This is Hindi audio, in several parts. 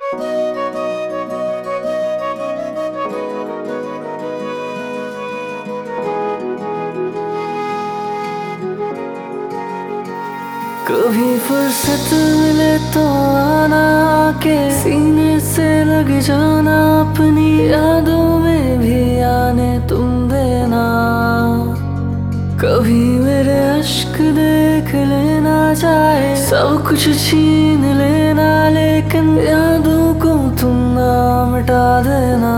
कभी फुर्सत मिले तो आना के सीने से लग जाना, अपनी यादों में भी आने तुम देना। कभी मेरे अश्क देख लेना, चाहे सब कुछ छीन लेना, लेकिन यादों को तुम ना मिटा देना।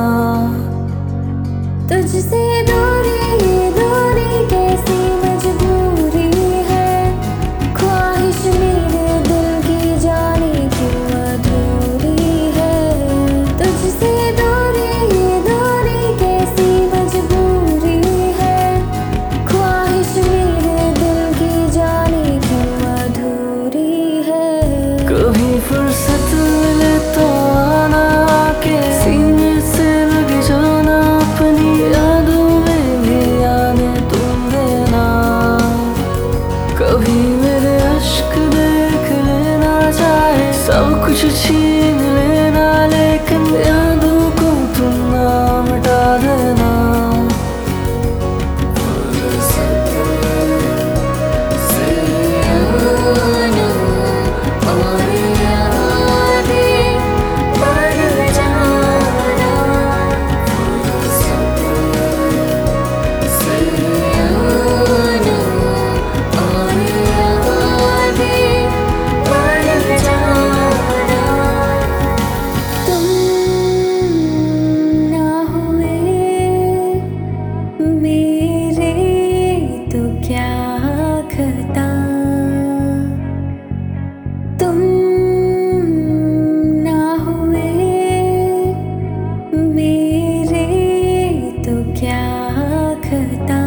तुझसे दूरी कैसी मजबूरी है, ख्वाहिश मेरे दिल की जाने क्यों अधूरी है। तुझसे दूरी कैसी मजबूरी है, ख्वाहिश मेरे दिल की जाने क्यों अधूरी है। कभी फुर्सत मिले तो आना के सीने से लग जाना, अपनी यादों में भी आने तुम देना। कभी मेरे अश्क देख लेना, चाहे सब कुछ छीन लेना, लेकिन यादों को तुम ना मिटा देना। तुम ना हुए मेरे तो क्या खता।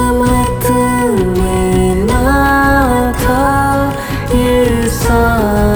किस्मत में ना था ये सा